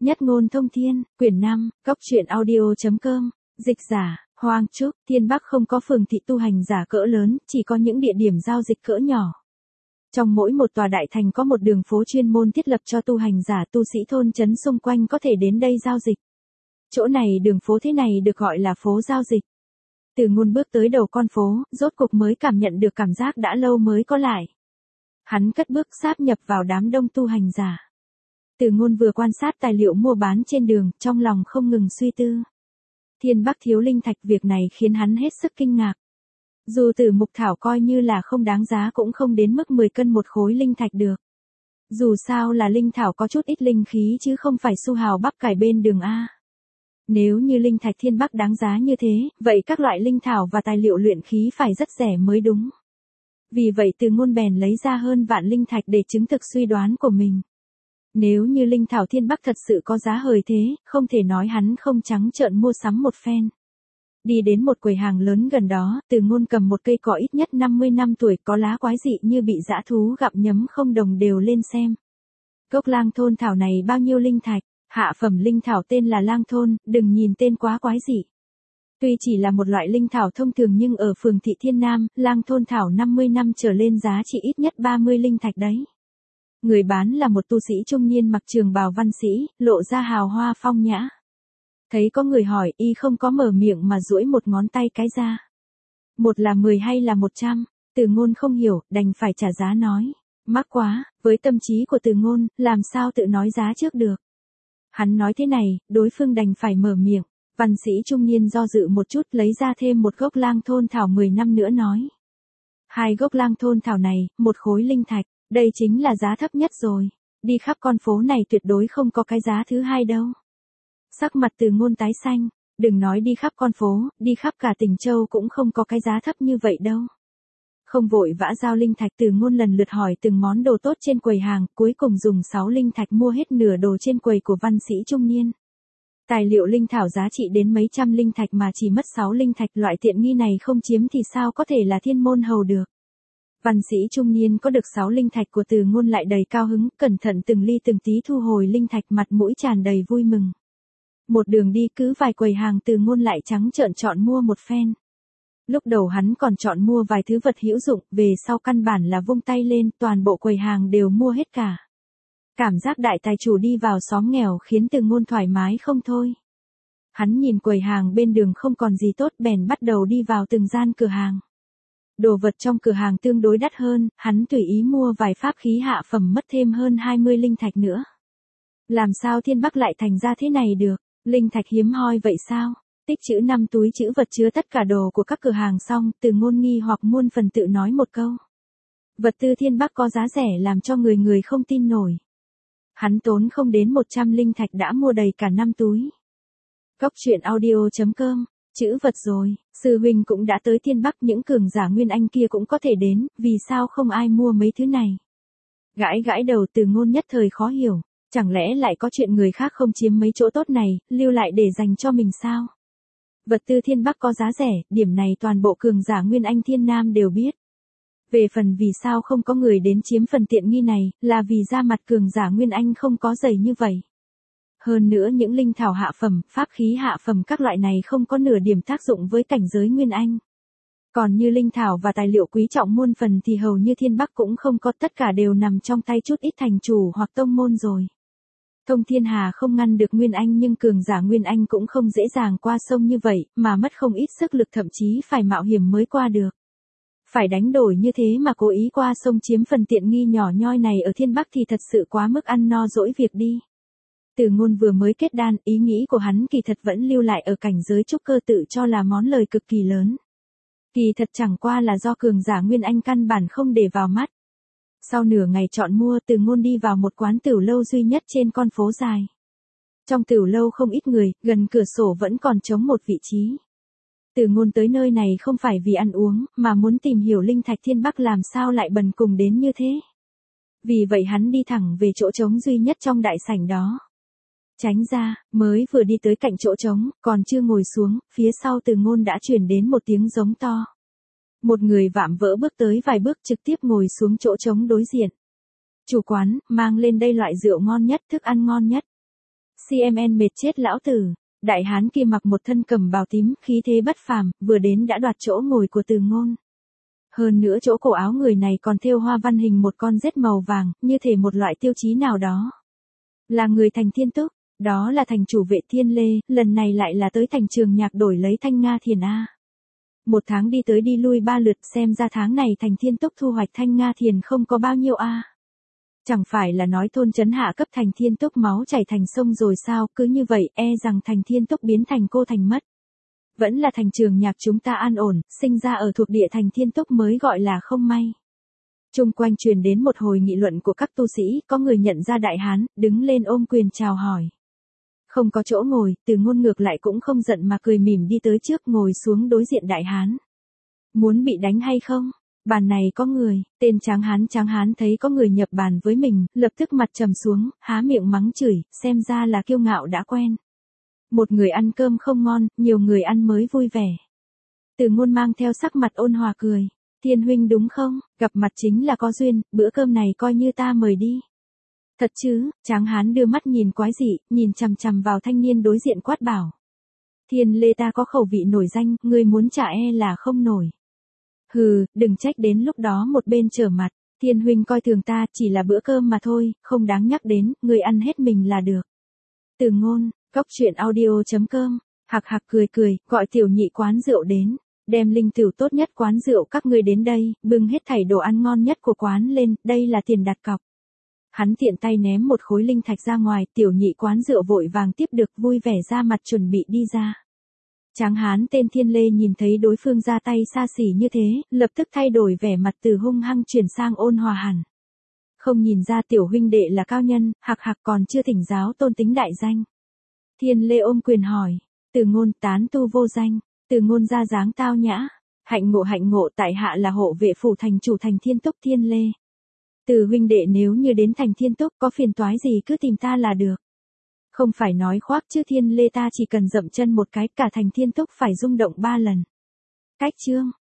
Nhất ngôn thông thiên, quyển 5, Cốc truyện audio.com, dịch giả, Hoang Trúc, Thiên Bắc không có phường thị tu hành giả cỡ lớn, chỉ có những địa điểm giao dịch cỡ nhỏ. Trong mỗi một tòa đại thành có một đường phố chuyên môn thiết lập cho tu hành giả tu sĩ thôn trấn xung quanh có thể đến đây giao dịch. Chỗ này đường phố thế này được gọi là phố giao dịch. Từ Ngôn bước tới đầu con phố, rốt cục mới cảm nhận được cảm giác đã lâu mới có lại. Hắn cất bước sáp nhập vào đám đông tu hành giả. Từ Ngôn vừa quan sát tài liệu mua bán trên đường, trong lòng không ngừng suy tư. Thiên Bắc thiếu linh thạch, việc này khiến hắn hết sức kinh ngạc. Dù Tử Mục Thảo coi như là không đáng giá cũng không đến mức 10 cân một khối linh thạch được. Dù sao là linh thảo có chút ít linh khí chứ không phải su hào bắp cải bên đường A. Nếu như linh thạch Thiên Bắc đáng giá như thế, vậy các loại linh thảo và tài liệu luyện khí phải rất rẻ mới đúng. Vì vậy Từ Ngôn bèn lấy ra hơn vạn linh thạch để chứng thực suy đoán của mình. Nếu như linh thảo Thiên Bắc thật sự có giá hời thế, không thể nói hắn không trắng trợn mua sắm một phen. Đi đến một quầy hàng lớn gần đó, Từ Ngôn cầm một cây cỏ ít nhất 50 năm tuổi có lá quái dị như bị dã thú gặm nhấm không đồng đều lên xem. Cốc lang thôn thảo này bao nhiêu linh thạch? Hạ phẩm linh thảo tên là lang thôn, đừng nhìn tên quá quái dị. Tuy chỉ là một loại linh thảo thông thường nhưng ở phường thị Thiên Nam, lang thôn thảo 50 năm trở lên giá trị ít nhất 30 linh thạch đấy. Người bán là một tu sĩ trung niên mặc trường bào văn sĩ, lộ ra hào hoa phong nhã. Thấy có người hỏi, y không có mở miệng mà duỗi một ngón tay cái ra. Một là 10 hay là 100? Từ Ngôn không hiểu, đành phải trả giá nói. Mắc quá, với tâm trí của Từ Ngôn, làm sao tự nói giá trước được. Hắn nói thế này, đối phương đành phải mở miệng. Văn sĩ trung niên do dự một chút lấy ra thêm một gốc lang thôn thảo 10 năm nữa nói. 2 gốc lang thôn thảo này, một khối linh thạch, đây chính là giá thấp nhất rồi. Đi khắp con phố này tuyệt đối không có cái giá thứ hai đâu. Sắc mặt Từ Ngôn tái xanh, đừng nói đi khắp con phố, đi khắp cả tỉnh Châu cũng không có cái giá thấp như vậy đâu. Không vội vã giao linh thạch, Từ Ngôn lần lượt hỏi từng món đồ tốt trên quầy hàng, cuối cùng dùng 6 linh thạch mua hết nửa đồ trên quầy của văn sĩ trung niên. Tài liệu linh thảo giá trị đến mấy trăm linh thạch mà chỉ mất 6 linh thạch, loại tiện nghi này không chiếm thì sao có thể là thiên môn hầu được. Văn sĩ trung niên có được 6 linh thạch của Từ Ngôn lại đầy cao hứng, cẩn thận từng ly từng tí thu hồi linh thạch, mặt mũi tràn đầy vui mừng. Một đường đi cứ vài quầy hàng Từ Ngôn lại trắng trợn chọn mua một phen. Lúc đầu hắn còn chọn mua vài thứ vật hữu dụng, về sau căn bản là vung tay lên, toàn bộ quầy hàng đều mua hết cả. Cảm giác đại tài chủ đi vào xóm nghèo khiến Từ Ngôn thoải mái không thôi. Hắn nhìn quầy hàng bên đường không còn gì tốt bèn bắt đầu đi vào từng gian cửa hàng. Đồ vật trong cửa hàng tương đối đắt hơn, hắn tùy ý mua vài pháp khí hạ phẩm mất thêm hơn 20 linh thạch nữa. Làm sao Thiên Bắc lại thành ra thế này được, linh thạch hiếm hoi vậy sao? Tích trữ 5 túi trữ vật chứa tất cả đồ của các cửa hàng xong, Từ Ngôn nghi hoặc muôn phần tự nói một câu. Vật tư Thiên Bắc có giá rẻ làm cho người người không tin nổi. Hắn tốn không đến 100 linh thạch đã mua đầy cả 5 túi. Cốc truyện audio.com, chữ vật rồi, sư huynh cũng đã tới Thiên Bắc, những cường giả Nguyên Anh kia cũng có thể đến, vì sao không ai mua mấy thứ này? Gãi gãi đầu Từ Ngôn nhất thời khó hiểu, chẳng lẽ lại có chuyện người khác không chiếm mấy chỗ tốt này, lưu lại để dành cho mình sao? Vật tư Thiên Bắc có giá rẻ, điểm này toàn bộ cường giả Nguyên Anh Thiên Nam đều biết. Về phần vì sao không có người đến chiếm phần tiện nghi này, là vì da mặt cường giả Nguyên Anh không có dày như vậy. Hơn nữa những linh thảo hạ phẩm, pháp khí hạ phẩm các loại này không có nửa điểm tác dụng với cảnh giới Nguyên Anh. Còn như linh thảo và tài liệu quý trọng muôn phần thì hầu như Thiên Bắc cũng không có, tất cả đều nằm trong tay chút ít thành chủ hoặc tông môn rồi. Thông Thiên Hà không ngăn được Nguyên Anh nhưng cường giả Nguyên Anh cũng không dễ dàng qua sông như vậy, mà mất không ít sức lực, thậm chí phải mạo hiểm mới qua được. Phải đánh đổi như thế mà cố ý qua sông chiếm phần tiện nghi nhỏ nhoi này ở Thiên Bắc thì thật sự quá mức ăn no dỗi việc đi. Từ Ngôn vừa mới kết đan, ý nghĩ của hắn kỳ thật vẫn lưu lại ở cảnh giới trúc cơ, tự cho là món lời cực kỳ lớn. Kỳ thật chẳng qua là do cường giả Nguyên Anh căn bản không để vào mắt. Sau nửa ngày chọn mua, Từ Ngôn đi vào một quán tửu lâu duy nhất trên con phố dài. Trong tửu lâu không ít người, gần cửa sổ vẫn còn trống một vị trí. Từ Ngôn tới nơi này không phải vì ăn uống, mà muốn tìm hiểu linh thạch Thiên Bắc làm sao lại bần cùng đến như thế. Vì vậy hắn đi thẳng về chỗ trống duy nhất trong đại sảnh đó. Tránh ra, mới vừa đi tới cạnh chỗ trống, còn chưa ngồi xuống, phía sau Từ Ngôn đã truyền đến một tiếng giống to. Một người vạm vỡ bước tới vài bước trực tiếp ngồi xuống chỗ trống đối diện. Chủ quán, mang lên đây loại rượu ngon nhất, thức ăn ngon nhất. CMN mệt chết lão tử. Đại hán kia mặc một thân cầm bào tím, khí thế bất phàm, vừa đến đã đoạt chỗ ngồi của Từ Ngôn. Hơn nữa chỗ cổ áo người này còn thêu hoa văn hình một con rết màu vàng, như thể một loại tiêu chí nào đó. Là người thành Thiên Túc, đó là thành chủ Vệ Thiên Lê, lần này lại là tới thành Trường Nhạc đổi lấy Thanh Nga Thiền A. Một tháng đi tới đi lui 3 lượt, xem ra tháng này thành Thiên Túc thu hoạch Thanh Nga Thiền không có bao nhiêu A. Chẳng phải là nói thôn trấn hạ cấp thành Thiên Túc máu chảy thành sông rồi sao, cứ như vậy e rằng thành Thiên Túc biến thành cô thành mất. Vẫn là thành Trường Nhạc chúng ta an ổn, sinh ra ở thuộc địa thành Thiên Túc mới gọi là không may. Trung quanh truyền đến một hồi nghị luận của các tu sĩ, có người nhận ra đại hán, đứng lên ôm quyền chào hỏi. Không có chỗ ngồi, Từ Ngôn ngược lại cũng không giận mà cười mỉm đi tới trước ngồi xuống đối diện đại hán. Muốn bị đánh hay không? Bàn này có người, tên tráng hán thấy có người nhập bàn với mình, lập tức mặt trầm xuống, há miệng mắng chửi, xem ra là kiêu ngạo đã quen. Một người ăn cơm không ngon, nhiều người ăn mới vui vẻ. Từ Ngôn mang theo sắc mặt ôn hòa cười. Thiên huynh đúng không, gặp mặt chính là có duyên, bữa cơm này coi như ta mời đi. Thật chứ, tráng hán đưa mắt nhìn quái dị, nhìn chằm chằm vào thanh niên đối diện quát bảo. Thiên Lê ta có khẩu vị nổi danh, ngươi muốn trả e là không nổi. Hừ, đừng trách đến lúc đó một bên trở mặt, Thiên huynh coi thường ta chỉ là bữa cơm mà thôi, không đáng nhắc đến, ngươi ăn hết mình là được. Từ Ngôn, coctruyện.audio.com, hạc hạc cười cười, gọi tiểu nhị quán rượu đến. Đem linh tửu tốt nhất quán rượu các ngươi đến đây, bưng hết thảy đồ ăn ngon nhất của quán lên, đây là tiền đặt cọc. Hắn tiện tay ném một khối linh thạch ra ngoài, tiểu nhị quán rượu vội vàng tiếp được vui vẻ ra mặt chuẩn bị đi ra. Tráng hán tên Thiên Lê nhìn thấy đối phương ra tay xa xỉ như thế, lập tức thay đổi vẻ mặt từ hung hăng chuyển sang ôn hòa hẳn. Không nhìn ra tiểu huynh đệ là cao nhân, hạc hạc còn chưa thỉnh giáo tôn tính đại danh. Thiên Lê ôm quyền hỏi, Từ Ngôn tán tu vô danh. Từ Ngôn ra dáng tao nhã, hạnh ngộ tại hạ là hộ vệ phủ thành chủ thành Thiên Túc Thiên Lê. Từ huynh đệ nếu như đến thành Thiên Túc có phiền toái gì cứ tìm ta là được. Không phải nói khoác chứ Thiên Lê ta chỉ cần dậm chân một cái cả thành Thiên Túc phải rung động 3 lần. Cách chương.